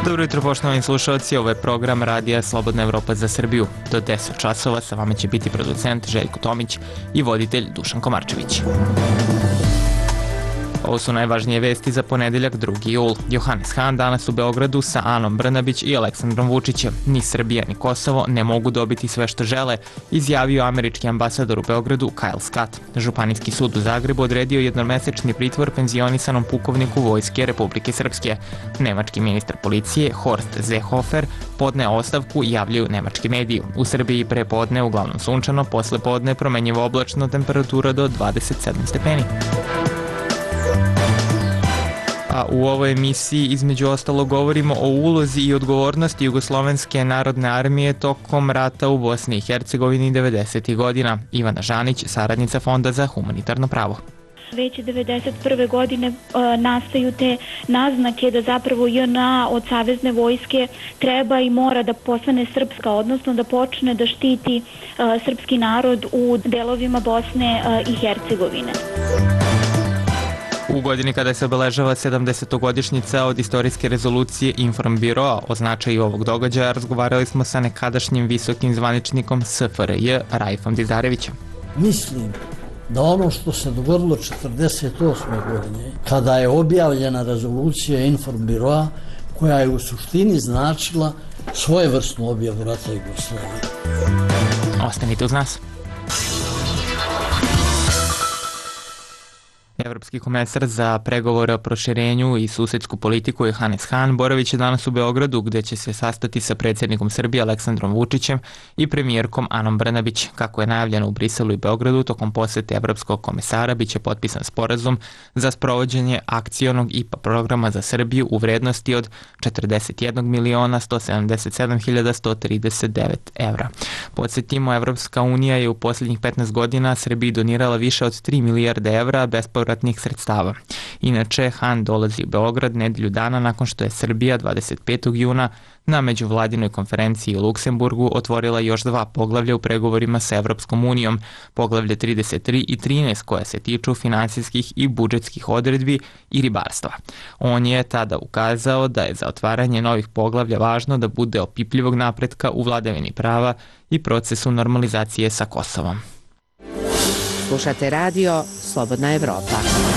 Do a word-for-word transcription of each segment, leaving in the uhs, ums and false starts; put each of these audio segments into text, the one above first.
Dobro jutro, poštovani slušalci, ovo je program Radija Slobodna Evropa za Srbiju. Do deset časova sa vama će biti producent Željko Tomić i voditelj Dušan Komarčević. Ovo su najvažnije vesti za ponedeljak drugi jul. Johannes Hahn danas u Beogradu sa Anom Brnabić i Aleksandrom Vučićem. Ni Srbija ni Kosovo ne mogu dobiti sve što žele, izjavio američki ambasador u Beogradu Kyle Scott. Županijski sud u Zagrebu odredio jednomesečni pritvor penzionisanom pukovniku Vojske Republike Srpske. Nemački ministar policije Horst Seehofer podneo ostavku, javljaju nemački mediji. U Srbiji pre podne uglavnom sunčano, posle podne promenjivo oblačno, temperatura do dvadeset sedam stepeni. A u ovoj emisiji između ostalo govorimo o ulozi i odgovornosti Jugoslovenske narodne armije tokom rata u Bosni i Hercegovini devedesetih godina. Ivana Žanić, saradnica Fonda za humanitarno pravo. Već devedeset prve godine e, nastaju te naznake da zapravo J N A od savezne vojske treba i mora da postane srpska, odnosno da počne da štiti e, srpski narod u delovima Bosne e, i Hercegovine. U godini kada se obeležava sedamdesetogodišnjica od istorijske rezolucije Informbiroa o značaju ovog događaja, razgovarali smo sa nekadašnjim visokim zvaničnikom S F R J Raifom Dizarevićem. Mislim da ono što se dogodilo četrdeset osme godine, kada je objavljena rezolucija Informbiroa, koja je u suštini značila svojevrsnu objavu rata Jugoslavije. Ostanite uz nas. Evropski komesar za pregovore o proširenju i susedsku politiku Johannes Hahn boravit će danas u Beogradu, gde će se sastati sa predsjednikom Srbije Aleksandrom Vučićem i premijerkom Anom Brnabić. Kako je najavljeno u Briselu i Beogradu, tokom posete evropskog komesara biće potpisan sporazum za sprovođenje akcionog I P A programa za Srbiju u vrednosti od četrdeset jedan miliona sto sedamdeset sedam hiljada sto trideset devet evra. Podsjetimo, Evropska unija je u posljednjih petnaest godina Srbiji donirala više od tri milijarde evra bespovratnih sredstava. Inače, Hahn dolazi u Beograd nedelju dana nakon što je Srbija dvadeset petog juna na međuvladinoj konferenciji u Luksemburgu otvorila još dva poglavlja u pregovorima sa Evropskom unijom, poglavlje trideset tri i trinaest koja se tiču finansijskih i budžetskih odredbi i ribarstva. On je tada ukazao da je za otvaranje novih poglavlja važno da bude opipljivog napretka u vladavini prava i procesu normalizacije sa Kosovom. Slušate radio Slobodna Evropa.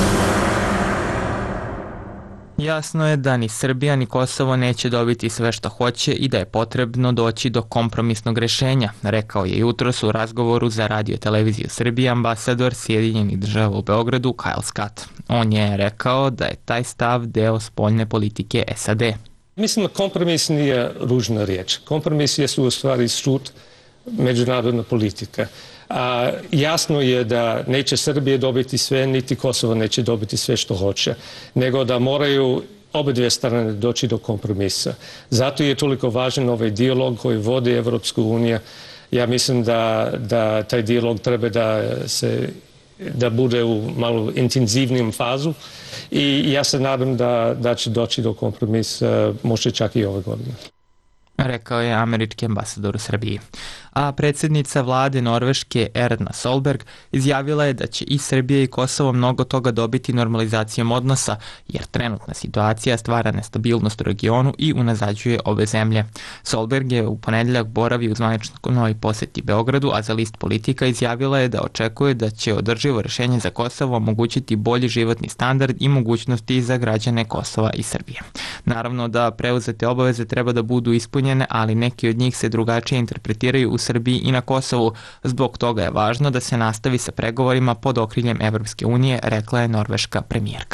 Jasno je da ni Srbija ni Kosovo neće dobiti sve što hoće i da je potrebno doći do kompromisnog rešenja, rekao je jutros u razgovoru za Radio televiziju Srbije ambasador Sjedinjenih država u Beogradu Kyle Scott. On je rekao da je taj stav deo spoljne politike S A D. Mislim da kompromis nije ružna riječ. Kompromis je u stvari sud međunarodna politika. A, jasno je da neće Srbije dobiti sve, niti Kosovo neće dobiti sve što hoće, nego da moraju obe dvije strane doći do kompromisa. Zato je toliko važan ovaj dijalog koji vodi Evropska unija. Ja mislim da, da taj dijalog treba da se da bude u malo intenzivnijem fazu i ja se nadam da, da će doći do kompromisa možda čak i ove godine. Rekao je američki ambasador u Srbiji. A predsjednica vlade Norveške Erna Solberg izjavila je da će i Srbija i Kosovo mnogo toga dobiti normalizacijom odnosa, jer trenutna situacija stvara nestabilnost u regionu i unazađuje ove zemlje. Solberg je u ponedeljak boravio u zvaničnoj posjeti Beogradu, a za list Politika izjavila je da očekuje da će održivo rješenje za Kosovo omogućiti bolji životni standard i mogućnosti za građane Kosova i Srbije. Naravno da preuzete obaveze treba da budu ispunjene, ali neki od njih se drugačije interpretiraju u Srbiji i na Kosovu. Zbog toga je važno da se nastavi sa pregovorima pod okriljem Evropske unije, rekla je norveška premijerka.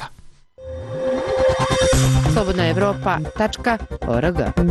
slobodna evropa tačka org.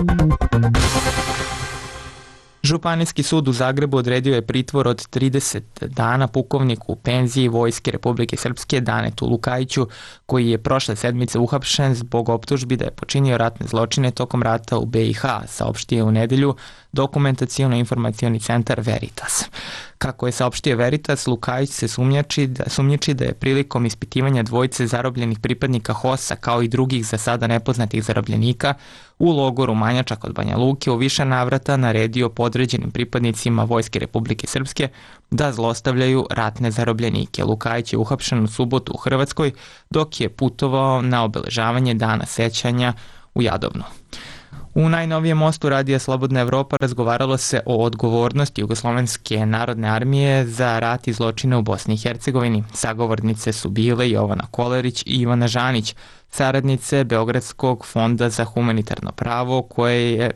Županijski sud u Zagrebu odredio je pritvor od trideset dana pukovniku u penziji Vojske Republike Srpske Danetu Lukajiću, koji je prošle sedmice uhapšen zbog optužbi da je počinio ratne zločine tokom rata u B i H, saopštio je u nedelju dokumentacijono-informacioni centar Veritas. Kako je saopštio Veritas, Lukajić se sumnjači da, sumnjiči da je prilikom ispitivanja dvojice zarobljenih pripadnika H O S-a kao i drugih za sada nepoznatih zarobljenika u logoru Manjača kod Banja Luke u više navrata naredio podređenim pripadnicima Vojske Republike Srpske da zlostavljaju ratne zarobljenike. Lukajić je uhapšen u subotu u Hrvatskoj dok je putovao na obeležavanje dana sećanja u Jadovnu. U najnovijem mostu Radija Slobodna Evropa razgovaralo se o odgovornosti Jugoslovenske narodne armije za rat i zločine u Bosni i Hercegovini. Sagovornice su bile Jovana Kolerić i Ivana Žanić, saradnice Beogradskog fonda za humanitarno pravo koje je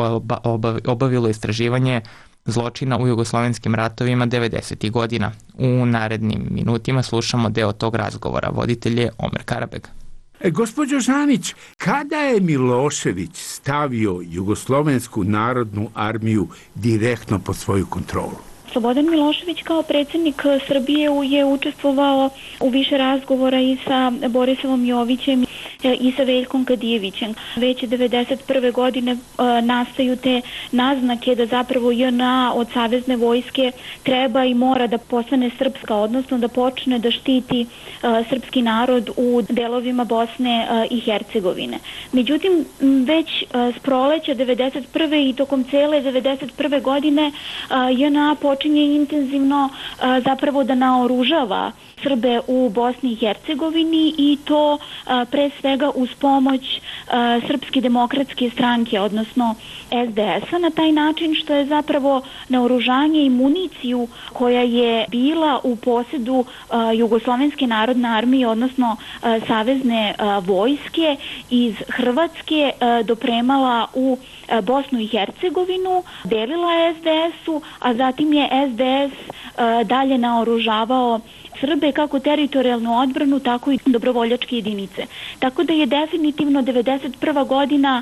obavilo istraživanje zločina u jugoslovenskim ratovima devedesetih godina. U narednim minutima slušamo deo tog razgovora. Voditelj je Omer Karabeg. E, gospođo Žanić, kada je Milošević stavio Jugoslovensku narodnu armiju direktno pod svoju kontrolu? Slobodan Milošević kao predsjednik Srbije je učestvovao u više razgovora i sa Borisavom Jovićem i sa Veljkom Kadijevićem. Već devedeset prve godine nastaju te naznake da zapravo J N A od savezne vojske treba i mora da postane srpska, odnosno da počne da štiti srpski narod u delovima Bosne i Hercegovine. Međutim, već s proleća devedeset prve i tokom cele devedeset prve godine J N A počinje intenzivno zapravo da naoružava Srbe u Bosni i Hercegovini i to pre svega uz pomoć Srpske demokratske stranke, odnosno S D S-a, na taj način što je zapravo naoružanje i municiju koja je bila u posedu Jugoslovenske narodne armije, odnosno savezne vojske iz Hrvatske dopremala u Bosnu i Hercegovinu, delila S D S-u, a zatim je S D S dalje naoružavao Srbe kako teritorijalnu odbranu, tako i dobrovoljačke jedinice. Tako da je definitivno devedeset prva godina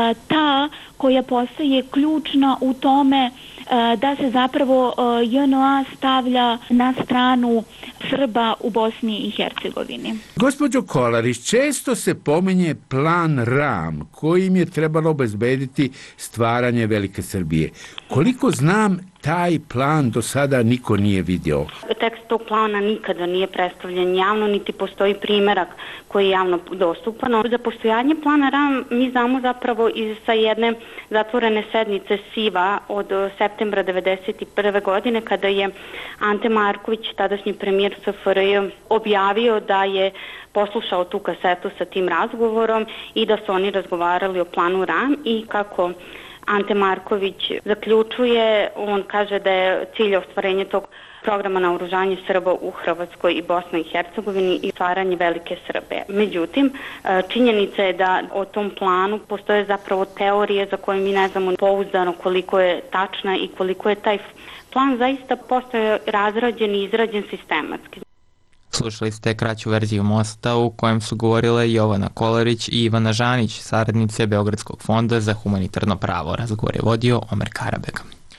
ta koja postaje ključna u tome da se zapravo J N A stavlja na stranu Srba u Bosni i Hercegovini. Gospođo Kolarić, često se pominje plan RAM kojim je trebalo obezbediti stvaranje Velike Srbije. Koliko znam, taj plan do sada niko nije vidio. Tekst tog plana nikada nije predstavljen javno, niti postoji primerak koji je javno dostupan. Za postojanje plana RAM mi znamo zapravo i sa jedne zatvorene sednice S I V-a od septembra devedeset prve godine, kada je Ante Marković, tadašnji premijer S F R J, objavio da je poslušao tu kasetu sa tim razgovorom i da su oni razgovarali o planu RAM i kako Ante Marković zaključuje, on kaže da je cilj ostvarenja tog programa naoružanja Srba u Hrvatskoj i Bosni i Hercegovini i stvaranje Velike Srbije. Međutim, činjenica je da o tom planu postoje zapravo teorije za koje mi ne znamo pouzdano koliko je tačna i koliko je taj plan zaista postoje razrađen i izrađen sistematski. Slušali ste kraću verziju mosta u kojem su govorile Jovana Kolerić i Ivana Žanić, saradnice Beogradskog fonda za humanitarno pravo. Razgovor je vodio Omer Karabeg.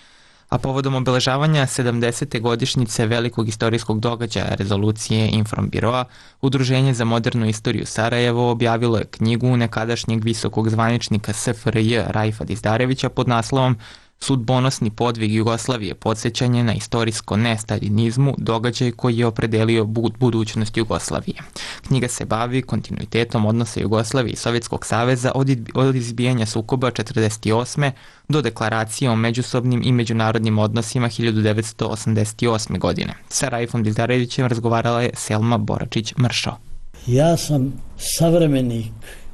A povodom obeležavanja sedamdesete godišnjice velikog istorijskog događaja rezolucije Informbiroa, Udruženje za modernu istoriju Sarajevo objavilo je knjigu nekadašnjeg visokog zvaničnika S F R J Raifa Dizdarevića pod naslovom Sudbonosni podvig Jugoslavije, podsjećanje na istorijsko nestaljinizmu, događaj koji je opredelio budućnost Jugoslavije. Knjiga se bavi kontinuitetom odnosa Jugoslavije i Sovjetskog saveza od izbijanja sukoba četrdeset osme do deklaracije o međusobnim i međunarodnim odnosima hiljadu devetsto osamdeset osme. godine. Sa Raifom Dizdarevićem razgovarala je Selma Boračić-Mršo. Ja sam savremenik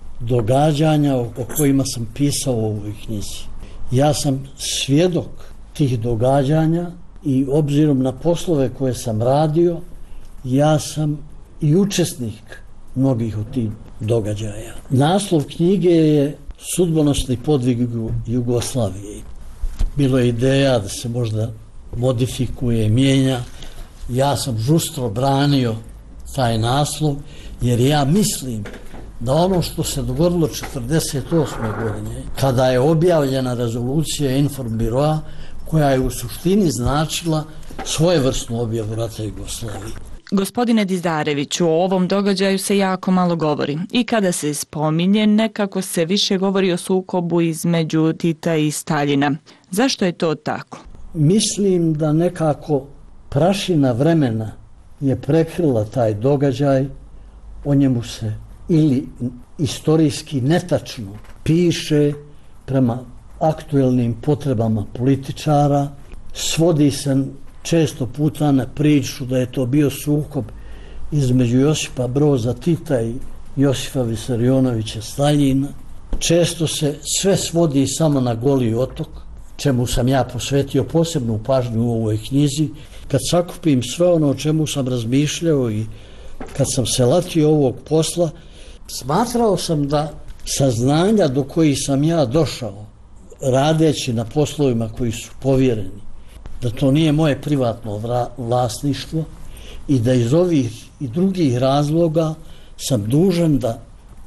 događanja o kojima sam pisao u ovoj knjizi. Ja sam svjedok tih događanja i obzirom na poslove koje sam radio, ja sam i učesnik mnogih od tih događaja. Naslov knjige je Sudbonosni podvig Jugoslavije. Bilo je ideja da se možda modifikuje i mijenja. Ja sam žustro branio taj naslov jer ja mislim da ono što se dogodilo četrdeset osme. godine, kada je objavljena rezolucija Informbiroa, koja je u suštini značila svojevrsnu objavu rata Jugoslavije. Gospodine Dizdareviću, o ovom događaju se jako malo govori i kada se spominje, nekako se više govori o sukobu između Tita i Staljina. Zašto je to tako? Mislim da nekako prašina vremena je prekrila taj događaj, o njemu se ili istorijski netačno piše prema aktuelnim potrebama političara, svodi se često puta na priču da je to bio sukob između Josipa Broza Tita i Josipa Visarionovića Staljina. često se sve svodi samo na Goli otok, čemu sam ja posvetio posebnu pažnju u ovoj knjizi. Kad sakupim sve ono o čemu sam razmišljao i kad sam se latio ovog posla, smatrao sam da saznanja do kojih sam ja došao, radeći na poslovima koji su povjereni, da to nije moje privatno vlasništvo i da iz ovih i drugih razloga sam dužan da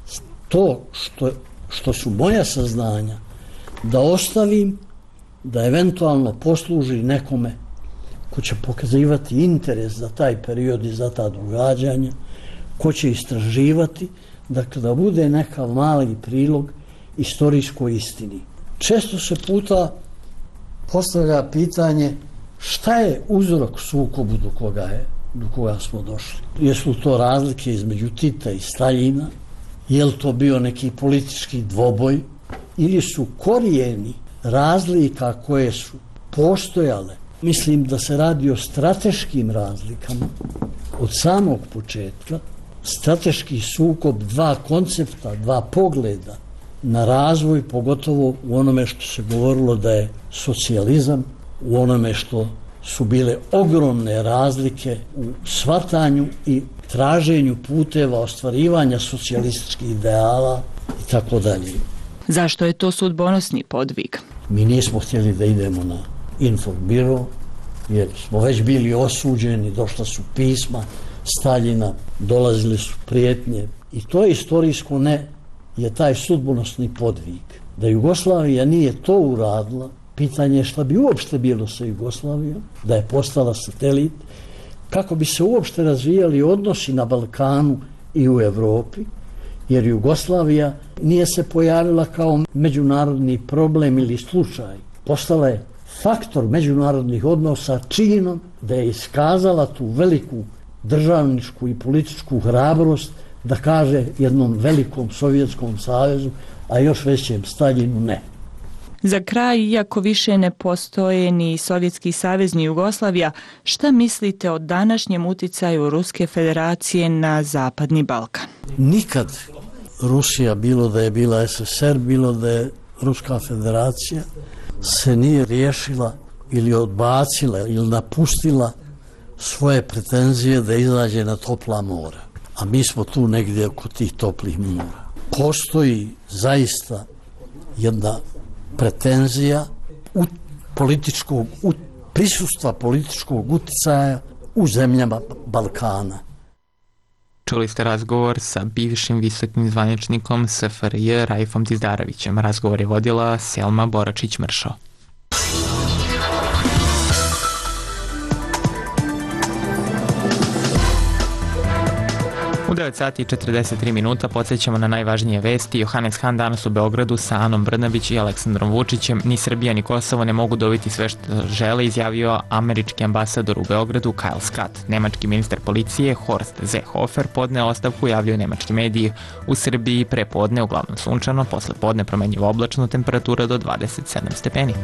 to što, što su moja saznanja da ostavim, da eventualno posluži nekome ko će pokazivati interes za taj period i za ta događanja, ko će istraživati, dakle da bude nekav mali prilog istorijskoj istini. Često se puta postavlja pitanje šta je uzrok sukobu do koga je, do koga smo došli. Jesu to razlike između Tita i Staljina, je li to bio neki politički dvoboj ili su korijeni razlika koje su postojale. Mislim da se radi o strateškim razlikama od samog početka, strateški sukob dva koncepta, dva pogleda na razvoj, pogotovo u onome što se govorilo da je socijalizam, u onome što su bile ogromne razlike u shvatanju i traženju puteva ostvarivanja socijalističkih ideala i tako dalje. Zašto je to sudbonosni podvig? Mi nismo htjeli da idemo na Infobiro, jer smo već bili osuđeni, došla su pisma Staljina, dolazile su prijetnje i to je istorijsko ne, je taj sudbonosni podvig. Da Jugoslavija nije to uradila, pitanje je šta bi uopšte bilo sa Jugoslavijom, da je postala satelit, kako bi se uopšte razvijali odnosi na Balkanu i u Evropi, jer Jugoslavija nije se pojavila kao međunarodni problem ili slučaj. Postala je faktor međunarodnih odnosa činom da je iskazala tu veliku državničku i političku hrabrost da kaže jednom velikom Sovjetskom savezu, a još većem Staljinu ne. Za kraj, iako više ne postoje ni Sovjetski savez ni Jugoslavija, šta mislite o današnjem uticaju Ruske federacije na Zapadni Balkan? Nikad Rusija, bilo da je bila S S R, bilo da je Ruska federacija, se nije riješila ili odbacila ili napustila svoje pretenzije da izađe na topla mora. A mi smo tu negdje oko tih toplih mora. Postoji zaista jedna pretenzija u političkog, u prisustva političkog uticaja u zemljama Balkana. Čuli ste razgovor sa bivšim visokim zvaničnikom S F R J Raifom Dizdarevićem. Razgovor je vodila Selma Boračić-Mršo. U devet sati i četrdeset tri minuta podsjećamo na najvažnije vesti. Johannes Hahn danas u Beogradu sa Anom Brnabić i Aleksandrom Vučićem. Ni Srbija ni Kosovo ne mogu dobiti sve što žele, izjavio američki ambasador u Beogradu Kyle Scott. Nemački ministar policije Horst Seehofer podneo ostavku, javljaju nemački mediji. U Srbiji pre podne uglavnom sunčano, posle podne promenjivo oblačno, temperatura do dvadeset sedam stepeni.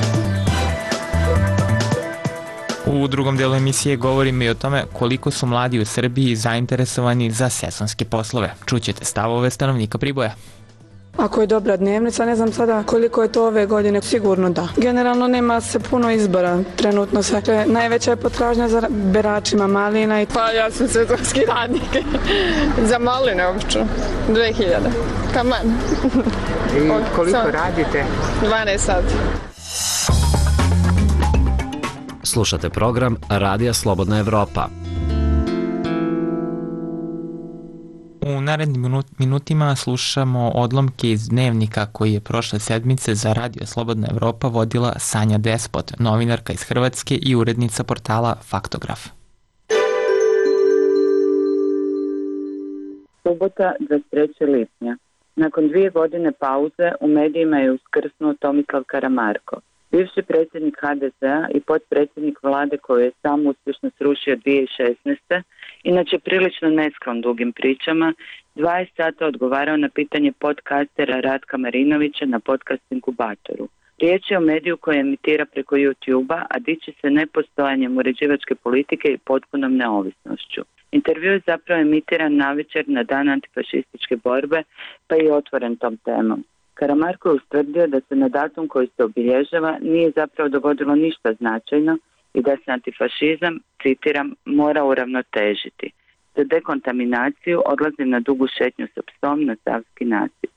U drugom delu emisije govorimo i o tome koliko su mladi u Srbiji zainteresovani za sezonske poslove. Čućete stavove stanovnika Priboja. Ako je dobra dnevnica, ne znam sada koliko je to ove godine, sigurno da. Generalno nema se puno izbora, trenutno se. Dakle, najveća je potražnja za beračima malina. I... Pa ja sam sezonski radnik. Za maline obično, dve hiljade. Taman. I koliko Sam... radite? dvanaest sati. Slušate program Radija Slobodna Evropa. U narednim minutima slušamo odlomke iz dnevnika koji je prošle sedmice za Radio Slobodna Evropa vodila Sanja Despot, novinarka iz Hrvatske i urednica portala Faktograf. Subota, dvadeset trećeg lipnja. Nakon dvije godine pauze u medijima je uskrsnuo Tomislav Karamarko, bivši predsjednik H D Z-a i potpredsjednik vlade koju je sam uspješno srušio dvije tisuće šesnaeste. Inače prilično nesklon dugim pričama, dvadeset sata odgovarao na pitanje podcastera Ratka Marinovića na podcast Inkubatoru. Riječ je o mediju koji emitira preko YouTube-a, a diči se nepostojanjem uređivačke politike i potpunom neovisnošću. Intervju je zapravo emitiran navečer na dan antifašističke borbe, pa je otvoren tom temom. Karamarko je ustvrdio da se na datum koji se obilježava nije zapravo dogodilo ništa značajno i da se antifašizam, citiram, mora uravnotežiti. Za dekontaminaciju odlazim na dugu šetnju sa psom na Savski nasip.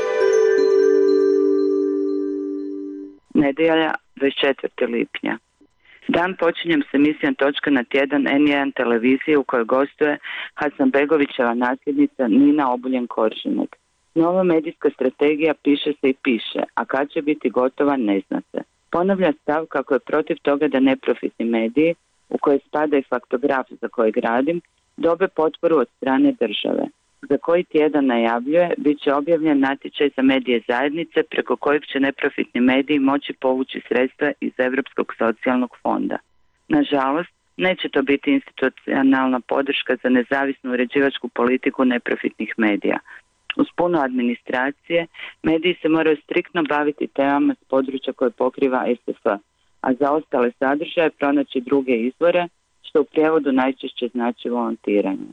Nedjelja, dvadeset četvrtog lipnja. Dan počinjem s emisijom Točka na tjedan en jedan televizije u kojoj gostuje Hasanbegovićeva nasljednica Nina Obuljen-Koržinek. Nova medijska strategija piše se i piše, a kad će biti gotova ne zna se. Ponavlja stav kako je protiv toga da neprofitni mediji, u koje spada i Faktograf za kojeg radim, dobe potporu od strane države. Za koji tjedan najavljuje, bit će objavljen natječaj za medije zajednice preko kojeg će neprofitni mediji moći povući sredstva iz Europskog socijalnog fonda. Nažalost, neće to biti institucionalna podrška za nezavisnu uređivačku politiku neprofitnih medija. Uz puno administracije, mediji se moraju striktno baviti temama s područja koje pokriva es ef a, a za ostale sadržaje pronaći druge izvore, što u prijevodu najčešće znači volontiranje.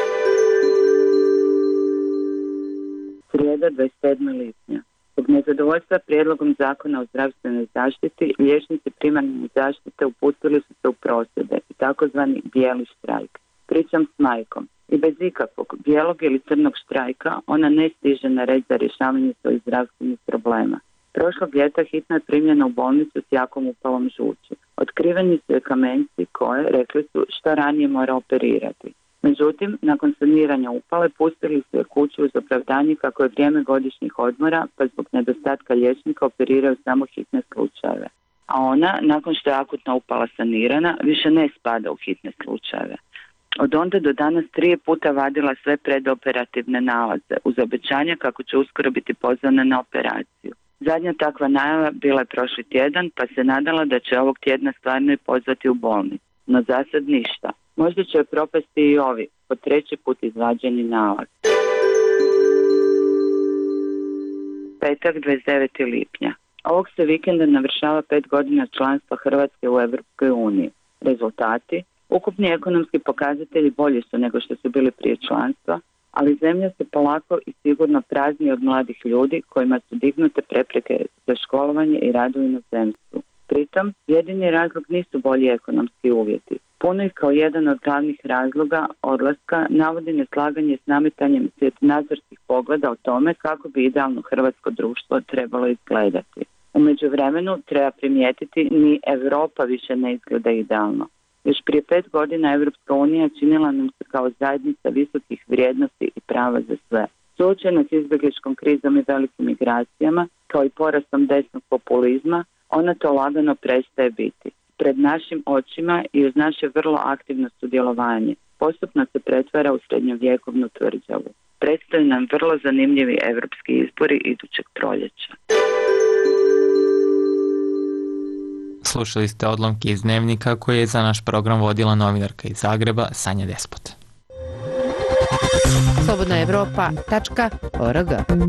Srijeda, dvadeset sedmog lipnja. Zbog nezadovoljstva prijedlogom zakona o zdravstvenoj zaštiti, liječnici primarne zaštite uputili su se u prosvjede i takozvani bijeli štrajk. Pričam s majkom. I bez ikakvog bijelog ili crnog štrajka ona ne stiže na red za rješavanje svojih zdravstvenih problema. Prošlog ljeta hitno je primljena u bolnicu s jakom upalom žuči. Otkriveni su joj kamenci koje, rekli su, što ranije mora operirati. Međutim, nakon saniranja upale pustili su je kući uz opravdanje kako je vrijeme godišnjih odmora, pa zbog nedostatka liječnika operiraju samo hitne slučajeve. A ona, nakon što je akutna upala sanirana, više ne spada u hitne slučajeve. Od onda do danas tri puta vadila sve predoperativne nalaze, uz obećanje kako će uskoro biti pozvana na operaciju. Zadnja takva najava bila je prošli tjedan, pa se nadala da će ovog tjedna stvarno i pozvati u bolnicu. No za sad ništa. Možda će joj propasti i ovi, po treći put izvađeni nalaz. Petak, dvadeset devetog lipnja. Ovog se vikenda navršava pet godina članstva Hrvatske u Europskoj uniji. Rezultati? Ukupni ekonomski pokazatelji bolji su nego što su bili prije članstva, ali zemlja se polako i sigurno prazni od mladih ljudi kojima su dignute prepreke za školovanje i rad u inozemstvu. Pritom, jedini razlog nisu bolji ekonomski uvjeti. Puno ih kao jedan od glavnih razloga odlaska navodi neslaganje s nametanjem svjetonazorskih pogleda o tome kako bi idealno hrvatsko društvo trebalo izgledati. U međuvremenu treba primijetiti ni Europa više ne izgleda idealno. Još prije pet godina Europska unija činila nam se kao zajednica visokih vrijednosti i prava za sve. Suočena s izbjegličkom krizom i velikim migracijama, kao i porastom desnog populizma, ona to lagano prestaje biti. Pred našim očima i uz naše vrlo aktivno sudjelovanje postupno se pretvara u srednjovjekovnu tvrđavu. Predstoje nam vrlo zanimljivi europski izbori idućeg proljeća. Slušali ste odlomke iz Dnevnika koje je za naš program vodila novinarka iz Zagreba Sanja Despot. slobodna evropa tačka org.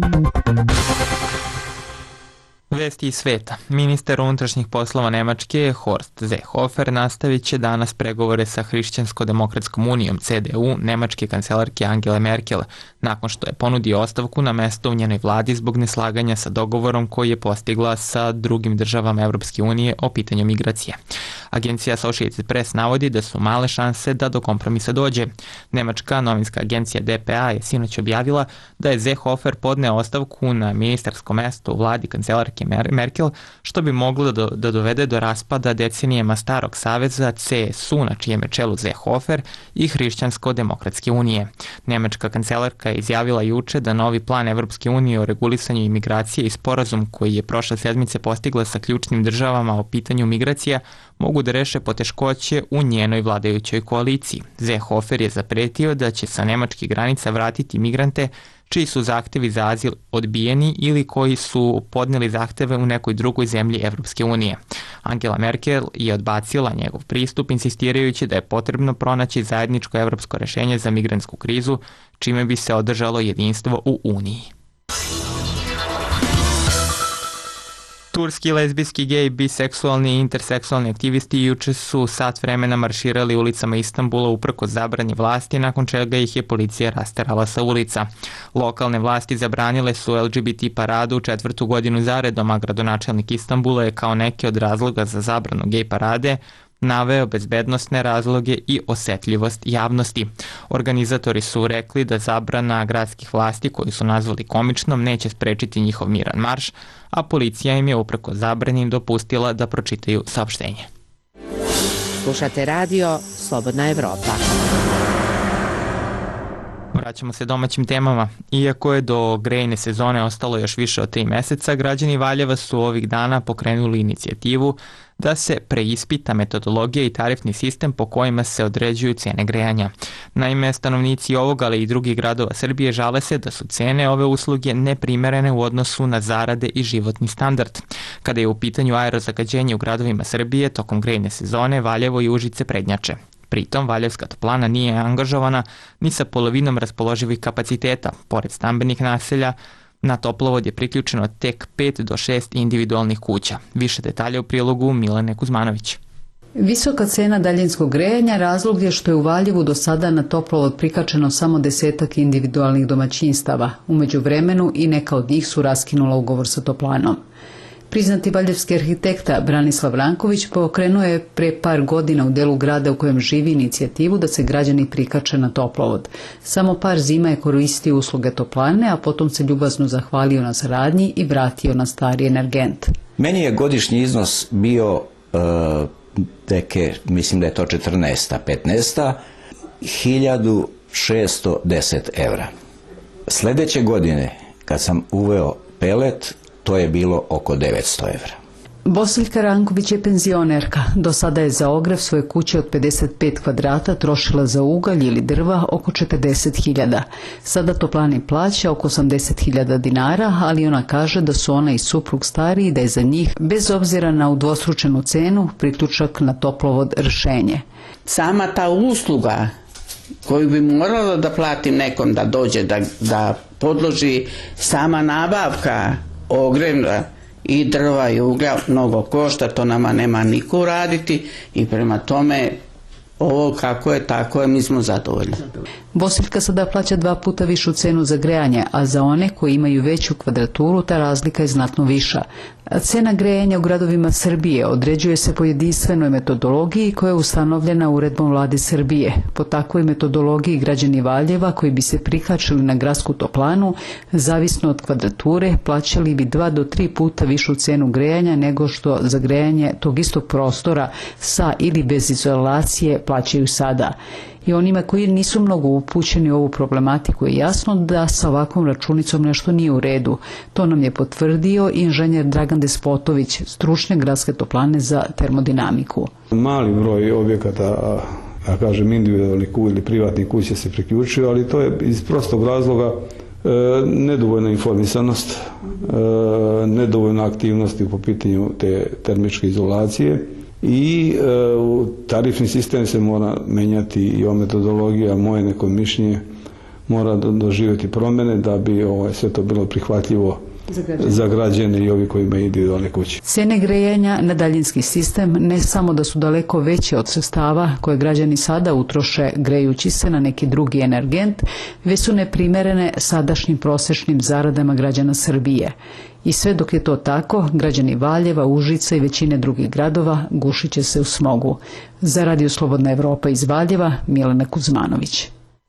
Vesti iz sveta. Ministar unutrašnjih poslova Nemačke Horst Seehofer nastavit će danas pregovore sa Hrišćansko-demokratskom unijom C D U nemačke kancelarke Angele Merkel, nakon što je ponudio ostavku na mesto u njenoj vladi zbog neslaganja sa dogovorom koji je postigla sa drugim državama Evropske unije o pitanju migracije. Agencija Associated Press navodi da su male šanse da do kompromisa dođe. Nemačka novinska agencija D P A je sinoć objavila da je Seehofer podneo ostavku na ministarsko mesto u vladi kancelarke Merkel, što bi moglo da, da dovede do raspada decenijama starog saveza C S U, na čijem je čelu Seehofer, i Hrišćansko-demokratske unije. Nemačka kancelarka je izjavila juče da novi plan Evropske unije o regulisanju imigracije i sporazum koji je prošle sedmice postigla sa ključnim državama o pitanju migracija mogu da reše poteškoće u njenoj vladajućoj koaliciji. Seehofer je zapretio da će sa nemačkih granica vratiti migrante čiji su zahtevi za azil odbijeni ili koji su podneli zahteve u nekoj drugoj zemlji Evropske unije. Angela Merkel je odbacila njegov pristup, insistirajući da je potrebno pronaći zajedničko evropsko rešenje za migrantsku krizu, čime bi se održalo jedinstvo u Uniji. Turski, lezbijski, gej, biseksualni i interseksualni aktivisti juče su sat vremena marširali ulicama Istanbula uprkos zabrani vlasti, nakon čega ih je policija rasterala sa ulica. Lokalne vlasti zabranile su L G B T paradu četvrtu godinu zaredom, a gradonačelnik Istanbula je kao neki od razloga za zabranu gej parade naveo bezbednosne razloge i osetljivost javnosti. Organizatori su rekli da zabrana gradskih vlasti, koju su nazvali komičnom, neće sprečiti njihov miran marš, a policija im je upreko zabrani dopustila da pročitaju saopštenje. Slušate radio Slobodna Evropa. Vraćamo se domaćim temama. Iako je do grejne sezone ostalo još više od tri meseca, građani Valjeva su ovih dana pokrenuli inicijativu da se preispita metodologija i tarifni sistem po kojima se određuju cene grejanja. Naime, stanovnici ovog, ali i drugih gradova Srbije žale se da su cene ove usluge neprimerene u odnosu na zarade i životni standard. Kada je u pitanju aerozagađenje u gradovima Srbije, tokom grejne sezone Valjevo i Užice prednjače. Pritom, Valjevska toplana nije angažovana ni sa polovinom raspoloživih kapaciteta. Pored stambenih naselja, na toplovod je priključeno tek pet do šest individualnih kuća. Više detalja u prilogu Milene Kuzmanović. Visoka cena daljinskog grejanja razlog je što je u Valjevu do sada na toplovod prikačeno samo desetak individualnih domaćinstava. U međuvremenu i neka od njih su raskinula ugovor sa toplanom. Priznati valjevski arhitekta Branislav Ranković pokrenuo je pre par godina u delu grada u kojem živi inicijativu da se građani prikače na toplovod. Samo par zima je koristio usluge toplane, a potom se ljubazno zahvalio na saradnji i vratio na stari energent. Meni je godišnji iznos bio uh, teke, mislim da je to četrnaesta, petnaesta, hiljadu šesto deset evra. Sledeće godine, kad sam uveo pelet, to je bilo oko devetsto evra. Bosiljka Ranković je penzionerka. Do sada je za ogrev svoje kuće od pedeset pet kvadrata trošila za ugalj ili drva oko četrdeset hiljada. Sada toplani plaća oko osamdeset hiljada dinara, ali ona kaže da su ona i suprug stariji, da je za njih, bez obzira na udvostručenu cenu, priključak na toplovod rešenje. Sama ta usluga koju bi morala da platim nekom da dođe, da, da podloži, sama nabavka ogrevna i drva i uglja mnogo košta, to nama nema niko uraditi i prema tome ovo kako je, tako je, mi smo zadovoljni. Bosiljka sada plaća dva puta višu cenu za grejanje, a za one koji imaju veću kvadraturu ta razlika je znatno viša. Cena grejanja u gradovima Srbije određuje se po jedinstvenoj metodologiji koja je ustanovljena uredbom Vlade Srbije. Po takvoj metodologiji građani Valjeva koji bi se prikačili na gradsku toplanu, zavisno od kvadrature, plaćali bi dva do tri puta višu cenu grejanja nego što za grejanje tog istog prostora sa ili bez izolacije plaćaju sada. I onima koji nisu mnogo upućeni u ovu problematiku je jasno da sa ovakvom računicom nešto nije u redu. To nam je potvrdio inženjer Dragan Despotović, stručnjak gradske toplane za termodinamiku. Mali broj objekata, ja kažem individualnih ili privatnih kuća se priključuju, ali to je iz prostog razloga e, nedovoljna informisanost, e, nedovoljna aktivnosti po pitanju te termičke izolacije. I e, tarifni sistem se mora menjati i o metodologija, moje neko mišljenje, mora doživjeti promjene da bi ovaj, sve to bilo prihvatljivo za građane. za građane i ovi koji imaju individualne kuće. Cene grejanja na daljinski sistem ne samo da su daleko veće od sredstava koje građani sada utroše grejući se na neki drugi energent, već su neprimerene sadašnjim prosečnim zaradama građana Srbije. I sve dok je to tako, građani Valjeva, Užica i većine drugih gradova gušit će se u smogu. Za Radio Slobodna Evropa iz Valjeva, Milena Kuzmanović.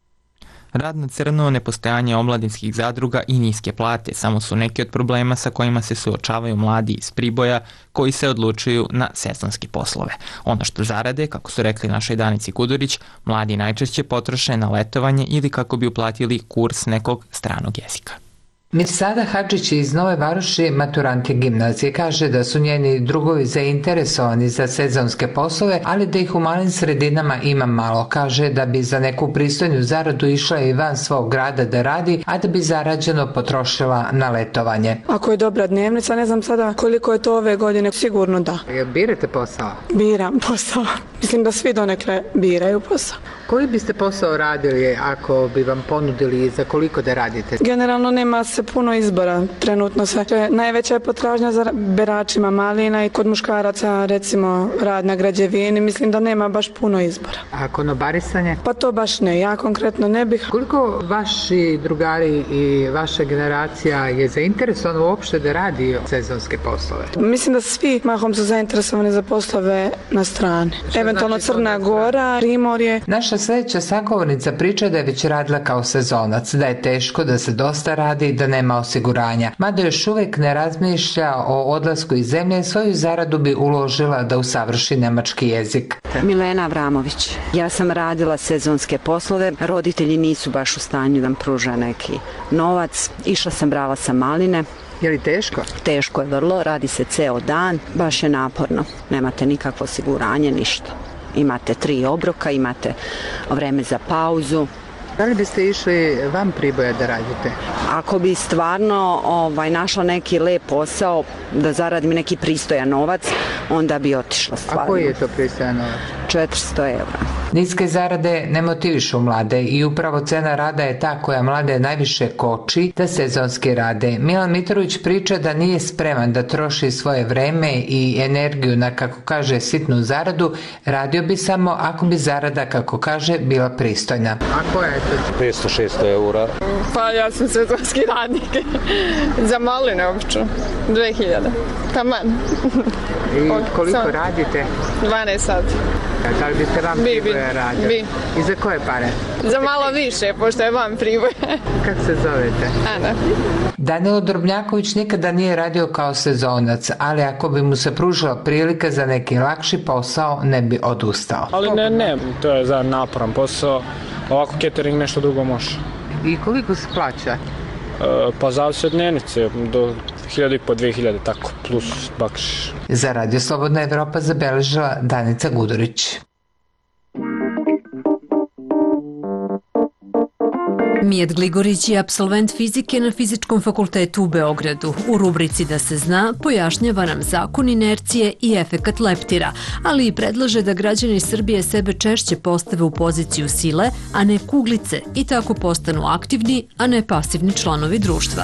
Rad na crno, nepostojanje omladinskih zadruga i niske plate samo su neki od problema sa kojima se suočavaju mladi iz Priboja koji se odlučuju na sezonske poslove. Ono što zarade, kako su rekli našoj Danici Kudurić, mladi najčešće potroše na letovanje ili kako bi uplatili kurs nekog stranog jezika. Mirsada Hadžić iz Nove Varoši, maturant je gimnazije, kaže da su njeni drugovi zainteresovani za sezonske poslove, ali da ih u malim sredinama ima malo. Kaže da bi za neku pristojnu zaradu išla i van svog grada da radi, a da bi zarađeno potrošila na letovanje. Ako je dobra dnevnica, ne znam sada koliko je to ove godine, sigurno da. Birate posao? Biram posao. Mislim da svi donekle biraju posao. Koji biste posao radili ako bi vam ponudili i za koliko da radite? Generalno nema se puno izbora. Trenutno se najveća je potražnja za beračima malina i kod muškaraca recimo rad na građevini. Mislim da nema baš puno izbora. A konobarisanje? Pa to baš ne. Ja konkretno ne bih. Koliko vaši drugari i vaša generacija je zainteresovano uopšte da radi sezonske poslove? Mislim da svi mahom su zainteresovani za poslove na strane. Šta eventualno znači Crna Gora, Primorje. Naša sledeća sagovornica priča da je već radila kao sezonac, da je teško, da se dosta radi i da nema osiguranja. Mada još uvek ne razmišlja o odlasku iz zemlje, svoju zaradu bi uložila da usavrši nemački jezik. Milena Avramović. Ja sam radila sezonske poslove, roditelji nisu baš u stanju da mi pruža neki novac. Išla sam, brala sam maline. Je li teško? Teško je vrlo, radi se ceo dan, baš je naporno. Nemate nikakvo osiguranje, ništa. Imate tri obroka, imate vreme za pauzu. Da li biste išli van Priboja da radite? Ako bi stvarno ovaj, našla neki lep posao, da zaradim neki pristojan novac, onda bi otišla stvarno. A koji je to pristojan novac? četiristo evra. Niske zarade ne motivišu mlade i upravo cena rada je ta koja mlade najviše koči da sezonski rade. Milan Mitrović priča da nije spreman da troši svoje vreme i energiju na, kako kaže, sitnu zaradu. Radio bi samo ako bi zarada, kako kaže, bila pristojna. A koja je to? petsto šesto eura. Pa ja sam sezonski radnik. Za maline obično. dve hiljade. Taman. I koliko Sam. radite? dvanaest sati. Da li biste vam Priboja radio? Bi. I za koje pare? Za malo više, pošto je vam Priboja. Kako se zovete? Ana. Danilo Drobnjaković nikada nije radio kao sezonac, ali ako bi mu se pružila prilika za neki lakši posao, ne bi odustao. Ali ne, ne, to je za naporan posao. Ovako catering nešto drugo može. I koliko se plaća? E, pa zavisi od dnevnice, do hiljadu i po, dve hiljade, tako, plus bakšiš. Za Radio Slobodna Evropa zabeležila Danica Gudurić. Mijat Gligorić je apsolvent fizike na Fizičkom fakultetu u Beogradu. U rubrici Da se zna pojašnjava nam zakon inercije i efekat leptira, ali i predlaže da građani Srbije sebe češće postave u poziciju sile, a ne kuglice, i tako postanu aktivni, a ne pasivni članovi društva.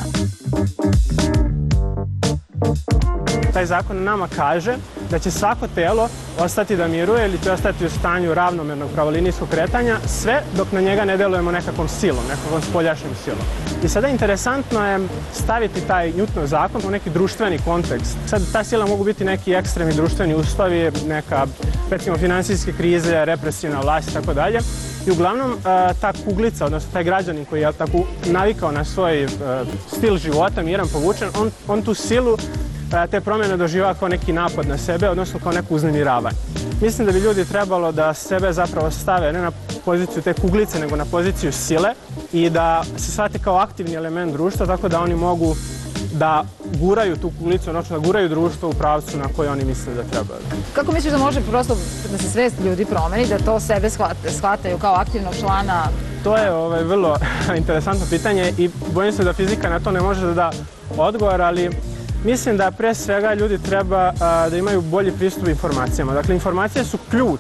Taj zakon nama kaže da će svako telo ostati da miruje ili će ostati u stanju ravnomernog pravolinijskog kretanja, sve dok na njega ne delujemo nekakvom silom, nekakvom spoljašnjom silom. I sada interesantno je staviti taj Newtonov zakon u neki društveni kontekst. Sad ta sila mogu biti neki ekstremni društveni uslovi, neka, recimo, finansijske krize, represivna vlast i tako dalje. I uglavnom ta kuglica, odnosno taj građanin koji je tako navikao na svoj stil života, miran, povučen, on, on tu silu, te promjene doživava kao neki napad na sebe, odnosno kao neko uznemiravanje. Mislim da bi ljudi trebalo da sebe zapravo stave ne na poziciju te kuglice, nego na poziciju sile i da se shvate kao aktivni element društva, tako da oni mogu da guraju tu kuglicu, odnosno da guraju društvo u pravcu na koje oni misle da trebaju. Kako misliš da može prosto da se svest ljudi promeni, da to sebe shvate, shvataju kao aktivnog člana? To je ovaj, vrlo interesantno pitanje i bojim se da fizika na to ne može da da odgovor, ali mislim da pre svega ljudi treba a, da imaju bolji pristup informacijama. Dakle, informacije su ključ.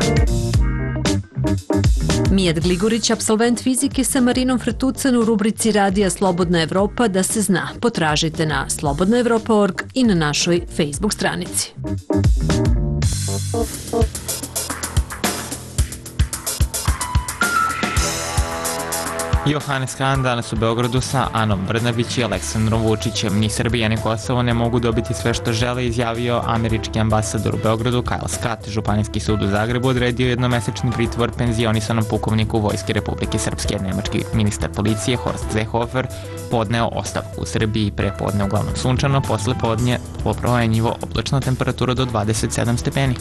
Mijat Gligorić, apsolvent fizike sa Marinom Fretucan u rubrici Radija Slobodna Evropa Da se zna. Potražite na slobodna evropa tačka org i na našoj Facebook stranici. Johannes Hahn danas u Beogradu sa Anom Brnabić i Aleksandrom Vučićem. Ni Srbija ni Kosovo ne mogu dobiti sve što žele, izjavio američki ambasador u Beogradu Kyle Scott. Županijski sud u Zagrebu odredio jednomesečni pritvor penzionisanom pukovniku Vojske Republike Srpske. Nemački ministar policije Horst Seehofer podneo ostavku. U Srbiji prepodne uglavnom sunčano, posle podnje promenljivo oblačna temperatura do dvadeset sedam stepeni.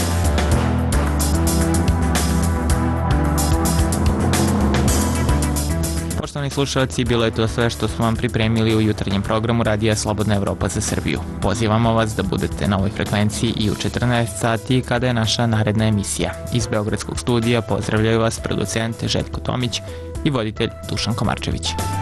Poštovani slušalci, bilo je to sve što smo vam pripremili u jutarnjem programu Radija Slobodna Evropa za Srbiju. Pozivamo vas da budete na ovoj frekvenciji i u četrnaest sati kada je naša naredna emisija. Iz Beogradskog studija pozdravljaju vas producent Željko Tomić i voditelj Dušan Komarčević.